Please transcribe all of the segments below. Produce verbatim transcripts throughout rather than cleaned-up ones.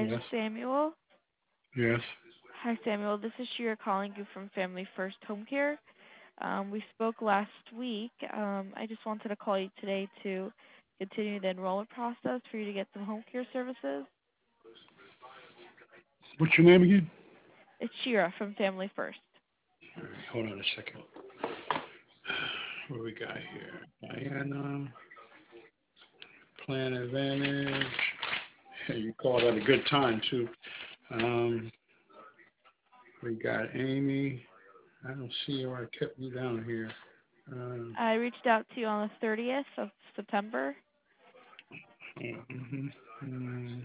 Hi, this Yes. is Samuel. Yes. Hi, Samuel. This is Shira calling you from Family First Home Care. Um, we spoke last week. Um, I just wanted to call you today to continue the enrollment process for you to get some home care services. What's your name again? It's Shira from Family First. All right, hold on a second. What do we got here? Diana, Plan Advantage. Hey, you called at a good time too. Um, we got Amy. I don't see her. I kept you down here. Um, I reached out to you on the thirtieth of September. mhm, mm.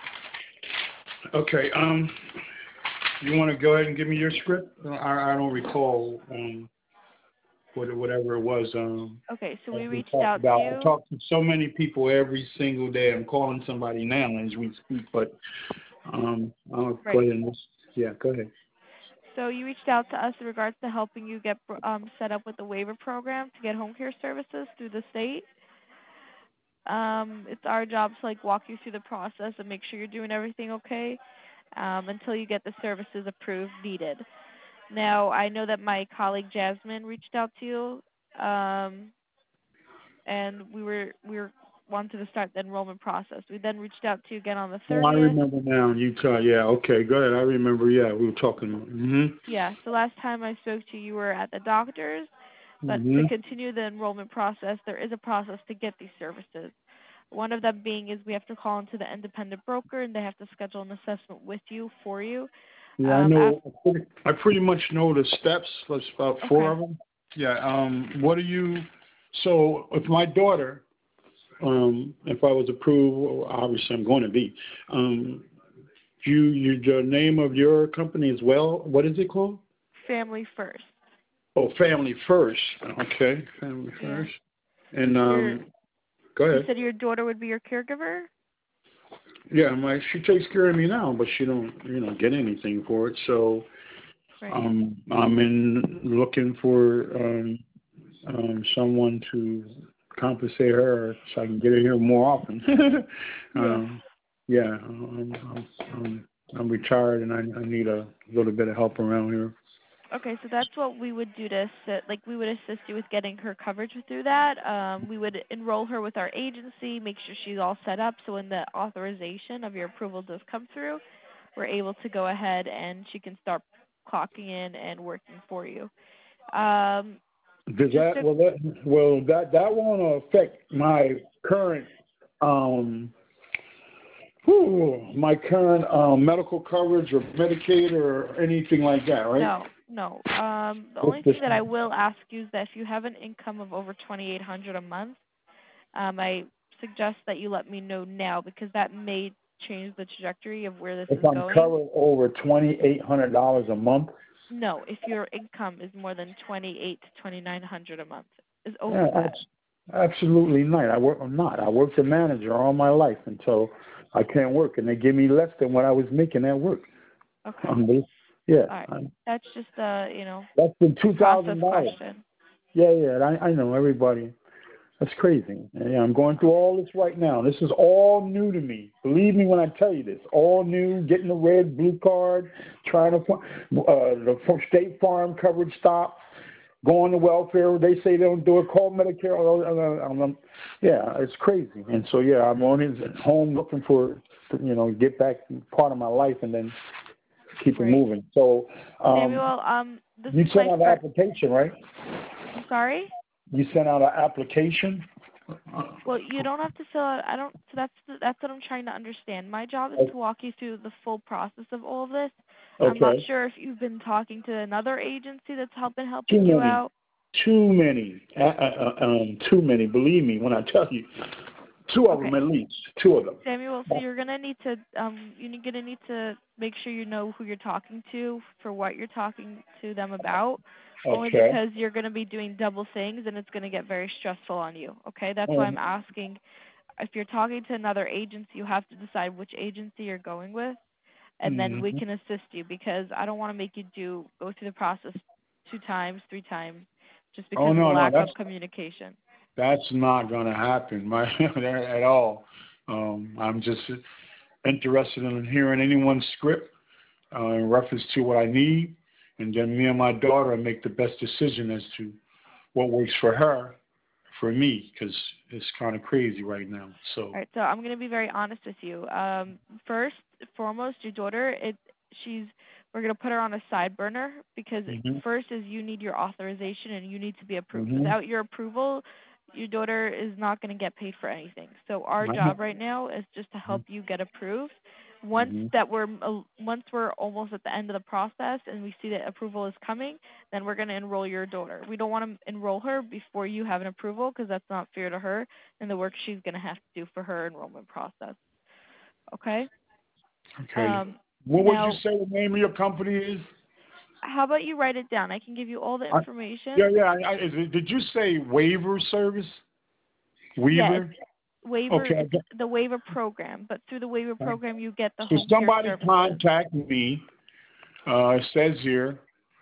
Okay. Um, you want to go ahead and give me your script? I, I don't recall um, what, whatever it was. Um, Okay, so as we we reached talked out to about. I you. talk to so many people every single day. I'm calling somebody now as we speak, but um, I'll go Right. ahead and yeah, go ahead. So you reached out to us in regards to helping you get um, set up with the waiver program to get home care services through the state. Um, it's our job to like walk you through the process and make sure you're doing everything okay um, until you get the services approved needed. Now, I know that my colleague Jasmine reached out to you, um, and we were we were wanted to start the enrollment process. We then reached out to you again on the Oh, I thirtieth. remember now. You tell, yeah, okay, go ahead. I remember. Yeah, we were talking. Mm-hmm. Yeah, so last time I spoke to you, you were at the doctor's, but to Mm-hmm. continue the enrollment process, there is a process to get these services. One of them being is we have to call into the independent broker and they have to schedule an assessment with you for you. Yeah, I Um, after, know. I pretty, I pretty much know the steps. There's about four okay, of them. Yeah. Um. What do you? So, if my daughter, um, if I was approved, well, obviously I'm going to be. Um. You, you, the name of your company as well. What is it called? family first. Oh, Family First. Okay, Family Yeah. First. And Your um, go you ahead. said your daughter would be your caregiver? Yeah, my she takes care of me now, but she don't, you know, get anything for it. So Right. um, I'm in looking for um, um, someone to compensate her so I can get her here more often. Yeah. um, yeah, I'm, I'm, I'm, I'm retired and I, I need a little bit of help around here. Okay, so that's what we would do to assist, like we would assist you with getting her coverage through that. Um, we would enroll her with our agency, make sure she's all set up, so when the authorization of your approval does come through, we're able to go ahead and she can start clocking in and working for you. Um, Does just that to well that well that that won't affect my current um whew, my current um, medical coverage or Medicaid or anything like that, right? no, no. Um, the What's only this? thing that I will ask you is that if you have an income of over twenty eight hundred a month, um, I suggest that you let me know now because that may change the trajectory of where this If is I'm going. covered over twenty eight hundred dollars a month, No, if your income is more than twenty eight to twenty nine hundred a month, is yeah, over that. that's absolutely not. I work. I'm not. I worked a manager all my life until I can't work, and they give me less than what I was making at work. Okay. Um, yeah, All right. I, That's just a you know that's been two process thousand dollars. question. Yeah, yeah. I, I know everybody. That's crazy. Yeah, I'm going through all this right now. This is all new to me. Believe me when I tell you this. All new, getting the red, blue card, trying to, uh, the State Farm coverage stop, going to welfare. They say they don't do it. Call Medicare. Uh, uh, um, yeah, it's crazy. And so, yeah, I'm on his home looking for, you know, get back part of my life and then keep it Right. moving. So, um, Samuel, um, this you is sent my out an first. application, right? I'm sorry. You sent out an application? Well, you don't have to fill out. I don't. So that's the, that's what I'm trying to understand. My job is to walk you through the full process of all of this. I'm not Okay. sure if you've been talking to another agency that's helping Too helping you many. out. Too many. Uh, uh, uh, um, too many. Believe me when I tell you. Two of them Okay, at least. Two of them. Samuel. So you're gonna need to um you're gonna need to make sure you know who you're talking to for what you're talking to them about. Only Okay. because you're gonna be doing double things and it's gonna get very stressful on you. Okay, that's why Um, I'm asking. If you're talking to another agency, you have to decide which agency you're going with, and then we mhm. can assist you because I don't want to make you do go through the process two times, three times, just Oh because of the no, no, lack that's of communication. that's not going to happen, my at all. Um, I'm just interested in hearing anyone's script uh, in reference to what I need, and then me and my daughter make the best decision as to what works for her, for me, because it's kind of crazy right now. So, All right, so I'm going to be very honest with you. Um, first, foremost, your daughter, it she's we're going to put her on a side burner because hmm first is you need your authorization and you need to be approved. hmm Without your approval, your daughter is not going to get paid for anything. So our I know. job right now is just to help you get approved. Once hmm that we're uh, once we're almost at the end of the process and we see that approval is coming, then we're going to enroll your daughter. We don't want to enroll her before you have an approval because that's not fair to her and the work she's going to have to do for her enrollment process. Okay? Okay. Um, What would you now, say the name of your company is? how about you write it down? I can give you all the I, yeah, information. yeah. I, is it, did you say waiver service? Yeah, it's Weaver? waiver. Okay. I It's got, the waiver program, but through the waiver okay. program, you get the So home care somebody services. contact me. Uh, it says here,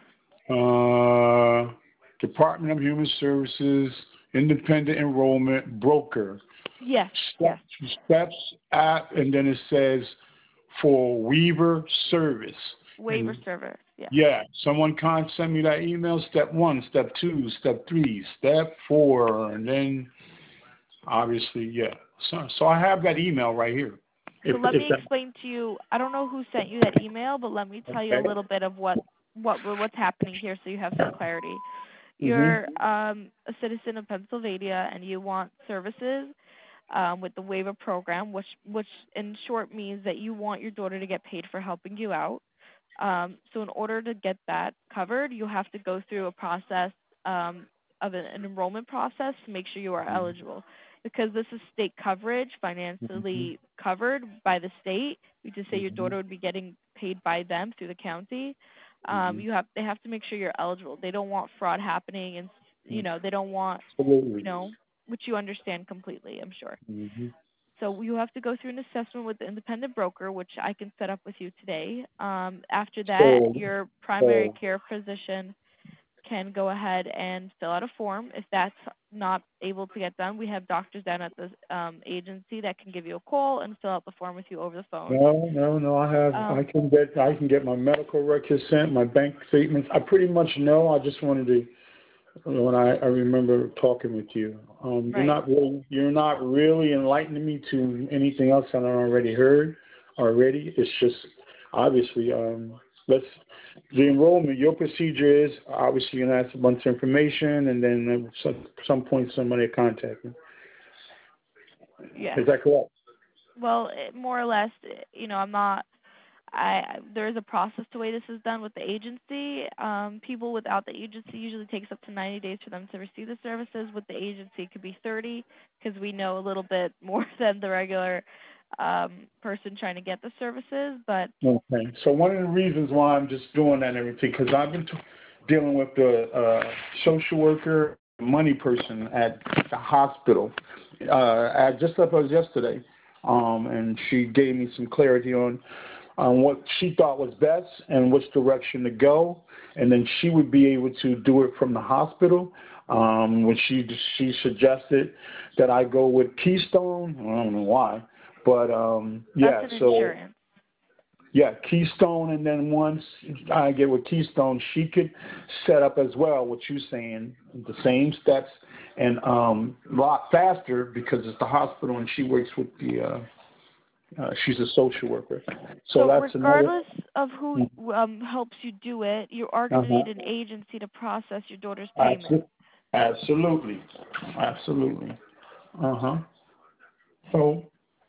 uh, Department of Human Services, independent enrollment broker. Yes, Steps, yes. steps at, and then it says for Weaver service. Waiver And service. Yes. yeah, someone can't send me that email. Step one, step two, step three, step four, and then obviously, yeah. So, so I have that email right here. If So let if me that explain to you. I don't know who sent you that email, but let me tell you a okay. little bit of what what what's happening here, so you have some clarity. Mhm. You're um, a citizen of Pennsylvania, and you want services um, with the waiver program, which which in short means that you want your daughter to get paid for helping you out. Um, so in order to get that covered, you have to go through a process um, of an, an enrollment process to make sure you are Mhm. eligible. Because this is state coverage, Mhm. financially covered by the state, you just say your Mhm. daughter would be getting paid by them through the county. Um, Mhm. you have they have to make sure you're eligible. They don't want fraud happening, and you know they don't want you Absolutely. know which you understand completely, I'm sure. Mhm. So you have to go through an assessment with the independent broker, which I can set up with you today. Um, after that, So, your primary so care physician can go ahead and fill out a form. If that's not able to get done, we have doctors down at the um, agency that can give you a call and fill out the form with you over the phone. no, no, no. I have. I Um, can get. I can get my medical records sent. My bank statements. I pretty much know. I just wanted to. When I, I remember talking with you, um, you're right. not really. You're not really enlightening me to anything else that I already heard. Already, it's just obviously. Um, let's. The enrollment. Your procedure is obviously you're gonna ask a bunch of information, and then at some some point somebody will contact me. Yes. Is that correct? Well, it, more or less, you know, I'm not. I there is a process to the way this is done with the agency. Um, people without the agency usually takes up to ninety days for them to receive the services. With the agency, it could be thirty because we know a little bit more than the regular um, person trying to get the services. But Okay. So one of the reasons why I'm just doing that and everything, because I've been t- dealing with the uh, social worker, money person at the hospital. Uh, I just left us yesterday, um, and she gave me some clarity on on what she thought was best and which direction to go, and then she would be able to do it from the hospital. Um, when she she suggested that I go with Keystone, I don't know why, but um, that's yeah. an So insurance. yeah, Keystone, and then once I get with Keystone, she could set up as well what you're saying, the same steps, and um, a lot faster because it's the hospital and she works with the, uh, uh, she's a social worker. So So that's another. regardless of who um, helps you do it, you are going to Uh-huh. need an agency to process your daughter's payment. Absolutely. Absolutely. Absolutely. Uh-huh. So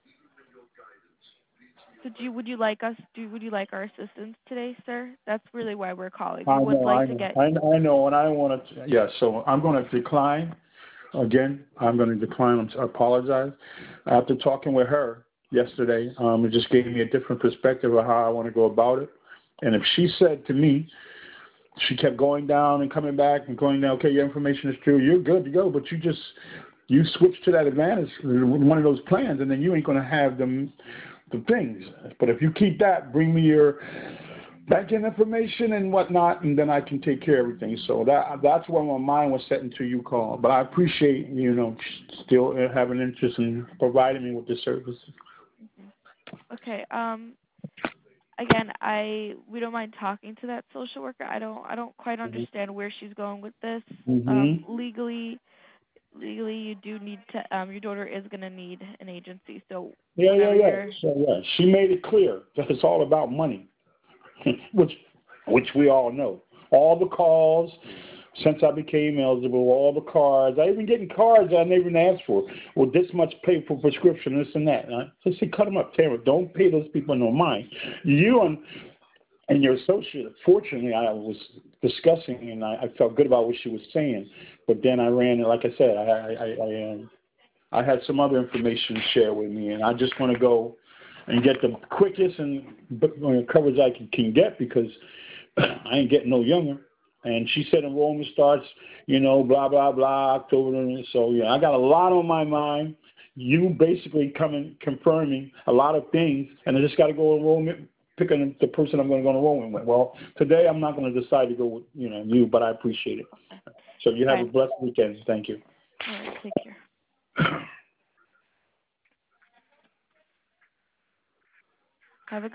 So do you, would you like us do would you like our assistance today, sir? That's really why we're calling. We I would know, like I to know, get I know, I know, and I want to, yeah, so I'm going to decline. Again, I'm going to decline. I apologize. After talking with her yesterday, um, it just gave me a different perspective of how I want to go about it. And if she said to me, she kept going down and coming back and going down, okay, your information is true, you're good to go, but you just, you switch to that advantage, one of those plans, and then you ain't going to have them, the things. But if you keep that, bring me your back end information and whatnot, and then I can take care of everything. So that that's where my mind was set until you called. But I appreciate, you know, still having interest in providing me with the services. okay. Okay. Um. Again, I we don't mind talking to that social worker. I don't I don't quite understand where she's going with this. Mm-hmm. Um, legally, legally, you do need to. Um, your daughter is going to need an agency. So Yeah, yeah, whenever yeah. you're So yeah, she made it clear that it's all about money, which which we all know. All the calls since I became eligible, all the cards. I even getting cards I never even asked for. Well, this much pay for prescription, this and that. And I just say, cut them up, Tamara. Don't pay those people no mind. You and and your associate, fortunately, I was discussing and I, I felt good about what she was saying. But then I ran, like I said, I I I, I, um, I had some other information to share with me, and I just want to go and get the quickest and coverage I can, can get because I ain't getting no younger. And she said enrollment starts, you know, blah, blah, blah, October. So, yeah, I got a lot on my mind. You basically coming, confirming a lot of things, and I just got to go enrollment, picking the person I'm going to go enrollment with. Well, today I'm not going to decide to go with, you know, you, but I appreciate it. So you have a fine. blessed weekend. Thank you. All right. Take care. Have a good